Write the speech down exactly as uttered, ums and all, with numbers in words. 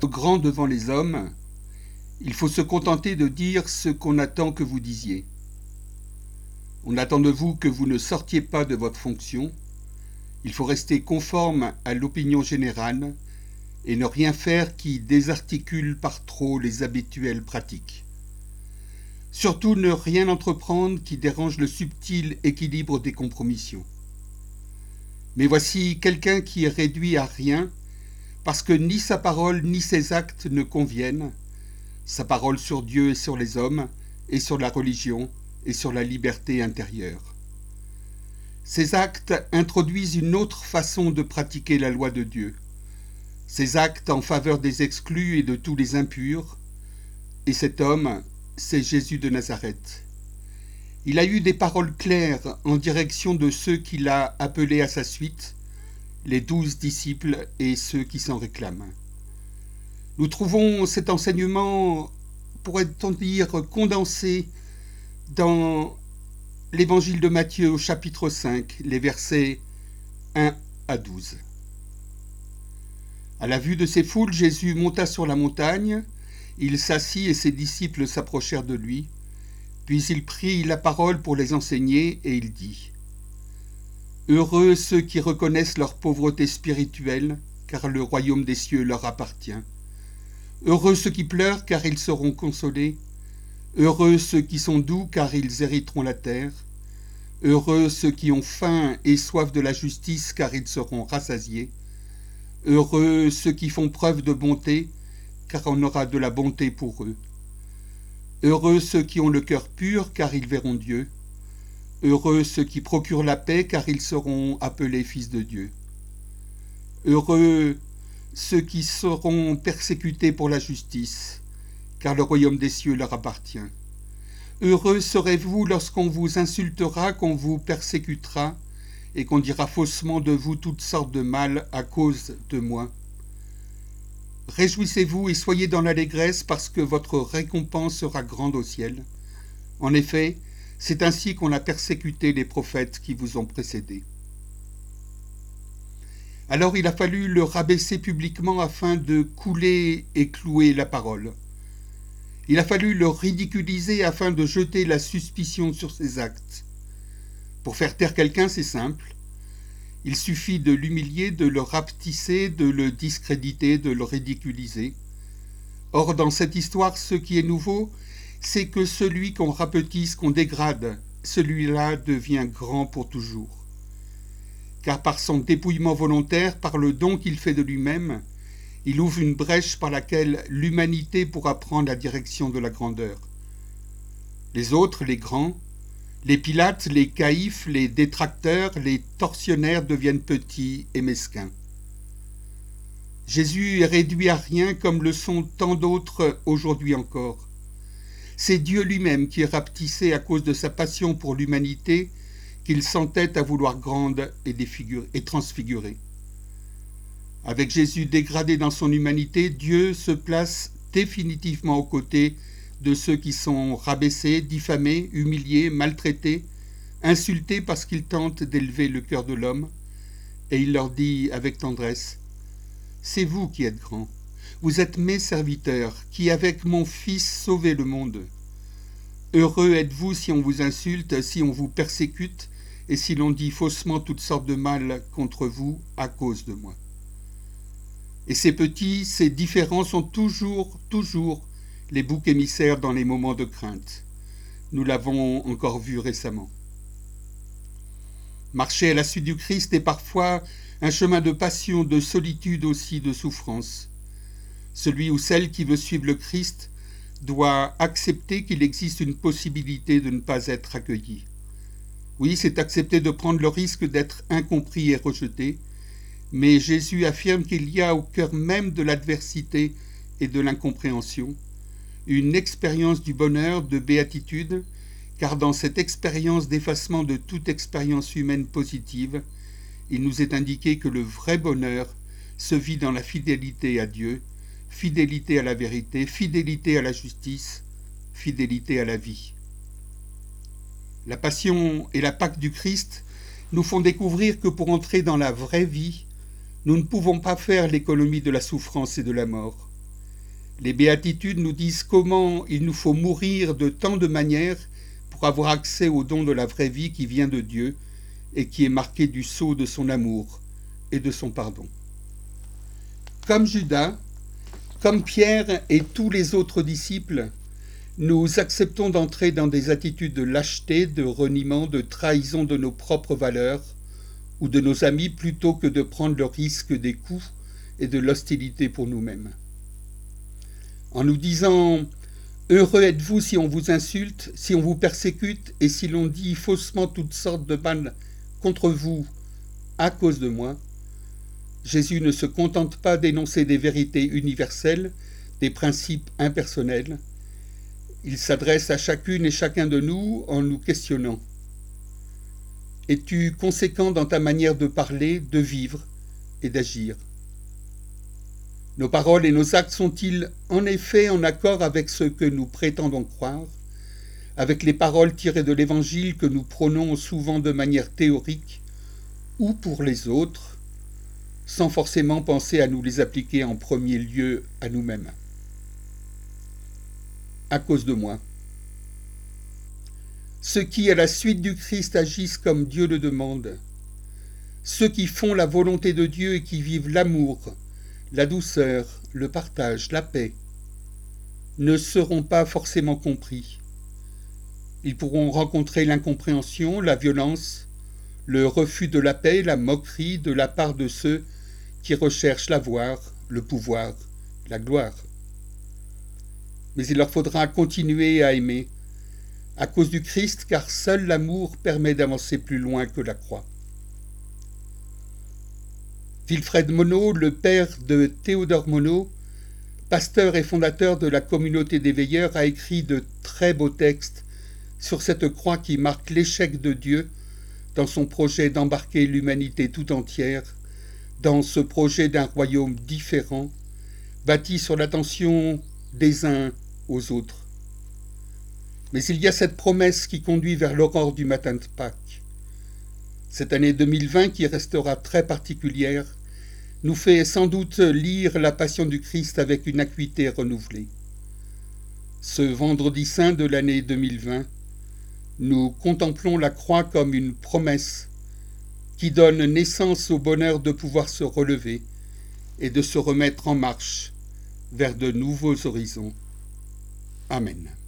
Grand devant les hommes, il faut se contenter de dire ce qu'on attend que vous disiez. On attend de vous que vous ne sortiez pas de votre fonction. Il faut rester conforme à l'opinion générale et ne rien faire qui désarticule par trop les habituelles pratiques. Surtout ne rien entreprendre qui dérange le subtil équilibre des compromissions. Mais voici quelqu'un qui est réduit à rien parce que ni sa parole ni ses actes ne conviennent, sa parole sur Dieu et sur les hommes, et sur la religion, et sur la liberté intérieure. Ces actes introduisent une autre façon de pratiquer la loi de Dieu. Ces actes en faveur des exclus et de tous les impurs. Et cet homme, c'est Jésus de Nazareth. Il a eu des paroles claires en direction de ceux qu'il a appelés à sa suite, les douze disciples et ceux qui s'en réclament. Nous trouvons cet enseignement, pourrait-on dire, condensé dans l'évangile de Matthieu au chapitre cinq, les versets un à douze. À la vue de ces foules, Jésus monta sur la montagne, il s'assit et ses disciples s'approchèrent de lui, puis il prit la parole pour les enseigner et il dit : Heureux ceux qui reconnaissent leur pauvreté spirituelle, car le royaume des cieux leur appartient. Heureux ceux qui pleurent, car ils seront consolés. Heureux ceux qui sont doux, car ils hériteront la terre. Heureux ceux qui ont faim et soif de la justice, car ils seront rassasiés. Heureux ceux qui font preuve de bonté, car on aura de la bonté pour eux. Heureux ceux qui ont le cœur pur, car ils verront Dieu. Heureux ceux qui procurent la paix, car ils seront appelés fils de Dieu. Heureux ceux qui seront persécutés pour la justice, car le royaume des cieux leur appartient. Heureux serez-vous lorsqu'on vous insultera, qu'on vous persécutera, et qu'on dira faussement de vous toutes sortes de mal à cause de moi. Réjouissez-vous et soyez dans l'allégresse, parce que votre récompense sera grande au ciel. En effet, c'est ainsi qu'on a persécuté les prophètes qui vous ont précédés. Alors il a fallu le rabaisser publiquement afin de couler et clouer la parole. Il a fallu le ridiculiser afin de jeter la suspicion sur ses actes. Pour faire taire quelqu'un, c'est simple. Il suffit de l'humilier, de le rapetisser, de le discréditer, de le ridiculiser. Or, dans cette histoire, ce qui est nouveau, c'est que celui qu'on rapetisse, qu'on dégrade, celui-là devient grand pour toujours. Car par son dépouillement volontaire, par le don qu'il fait de lui-même, il ouvre une brèche par laquelle l'humanité pourra prendre la direction de la grandeur. Les autres, les grands, les Pilates, les caïphes, les détracteurs, les tortionnaires deviennent petits et mesquins. Jésus est réduit à rien comme le sont tant d'autres aujourd'hui encore. C'est Dieu lui-même qui est rapetissé à cause de sa passion pour l'humanité qu'il s'entête à vouloir grande et, et transfigurée. Avec Jésus dégradé dans son humanité, Dieu se place définitivement aux côtés de ceux qui sont rabaissés, diffamés, humiliés, maltraités, insultés parce qu'ils tentent d'élever le cœur de l'homme, et il leur dit avec tendresse : c'est vous qui êtes grands, vous êtes mes serviteurs, qui avec mon Fils sauvez le monde. Heureux êtes-vous si on vous insulte, si on vous persécute, et si l'on dit faussement toutes sortes de mal contre vous à cause de moi. Et ces petits, ces différents sont toujours, toujours les boucs émissaires dans les moments de crainte. Nous l'avons encore vu récemment. Marcher à la suite du Christ est parfois un chemin de passion, de solitude aussi, de souffrance. Celui ou celle qui veut suivre le Christ doit accepter qu'il existe une possibilité de ne pas être accueilli. Oui, c'est accepter de prendre le risque d'être incompris et rejeté, mais Jésus affirme qu'il y a au cœur même de l'adversité et de l'incompréhension une expérience du bonheur, de béatitude, car dans cette expérience d'effacement de toute expérience humaine positive, il nous est indiqué que le vrai bonheur se vit dans la fidélité à Dieu, fidélité à la vérité, fidélité à la justice, fidélité à la vie. La passion et la Pâque du Christ nous font découvrir que pour entrer dans la vraie vie, nous ne pouvons pas faire l'économie de la souffrance et de la mort. Les béatitudes nous disent comment il nous faut mourir de tant de manières pour avoir accès au don de la vraie vie qui vient de Dieu et qui est marqué du sceau de son amour et de son pardon. Comme Judas, comme Pierre et tous les autres disciples, nous acceptons d'entrer dans des attitudes de lâcheté, de reniement, de trahison de nos propres valeurs ou de nos amis plutôt que de prendre le risque des coups et de l'hostilité pour nous-mêmes. En nous disant « Heureux êtes-vous si on vous insulte, si on vous persécute et si l'on dit faussement toutes sortes de mal contre vous à cause de moi », Jésus ne se contente pas d'énoncer des vérités universelles, des principes impersonnels. Il s'adresse à chacune et chacun de nous en nous questionnant. Es-tu conséquent dans ta manière de parler, de vivre et d'agir ? Nos paroles et nos actes sont-ils en effet en accord avec ce que nous prétendons croire, avec les paroles tirées de l'Évangile que nous prônons souvent de manière théorique, ou pour les autres, sans forcément penser à nous les appliquer en premier lieu à nous-mêmes ? À cause de moi. Ceux qui, à la suite du Christ, agissent comme Dieu le demande, ceux qui font la volonté de Dieu et qui vivent l'amour, la douceur, le partage, la paix, ne seront pas forcément compris. Ils pourront rencontrer l'incompréhension, la violence, le refus de la paix, la moquerie de la part de ceux qui recherchent l'avoir, le pouvoir, la gloire. Mais il leur faudra continuer à aimer, à cause du Christ, car seul l'amour permet d'avancer plus loin que la croix. Wilfred Monod, le père de Théodore Monod, pasteur et fondateur de la communauté des veilleurs, a écrit de très beaux textes sur cette croix qui marque l'échec de Dieu dans son projet d'embarquer l'humanité tout entière dans ce projet d'un royaume différent, bâti sur l'attention des uns aux autres. Mais il y a cette promesse qui conduit vers l'aurore du matin de Pâques. Cette année deux mille vingt, qui restera très particulière, nous fait sans doute lire la Passion du Christ avec une acuité renouvelée. Ce vendredi saint de l'année deux mille vingt, nous contemplons la croix comme une promesse qui donne naissance au bonheur de pouvoir se relever et de se remettre en marche vers de nouveaux horizons. Amen.